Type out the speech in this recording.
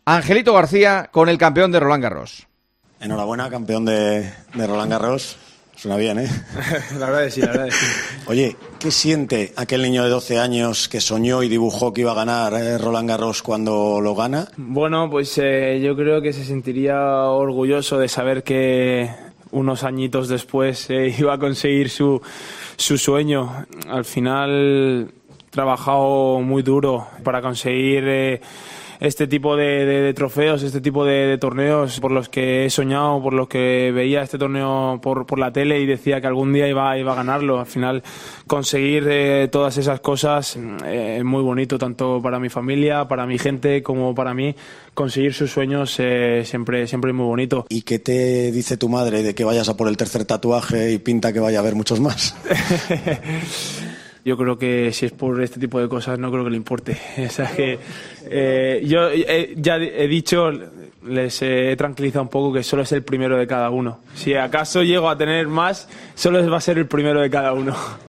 Angelito García con el campeón de Roland Garros. Enhorabuena, campeón de Roland Garros. Suena bien, ¿eh? La verdad es sí, la verdad es sí. Oye, ¿qué siente aquel niño de 12 años que soñó y dibujó que iba a ganar Roland Garros cuando lo gana? Bueno, pues yo creo que se sentiría orgulloso de saber que unos añitos después iba a conseguir su sueño. Al final he trabajado muy duro para conseguir este tipo de trofeos, este tipo de torneos por los que he soñado, por los que veía este torneo por la tele y decía que algún día iba a ganarlo. Al final conseguir todas esas cosas es muy bonito, tanto para mi familia, para mi gente, como para mí. Conseguir sus sueños siempre es muy bonito. ¿Y qué te dice tu madre de que vayas a por el tercer tatuaje y pinta que vaya a haber muchos más? Yo creo que si es por este tipo de cosas no creo que le importe. O sea que yo ya he dicho, les he tranquilizado un poco que solo es el primero de cada uno. Si acaso llego a tener más, solo va a ser el primero de cada uno.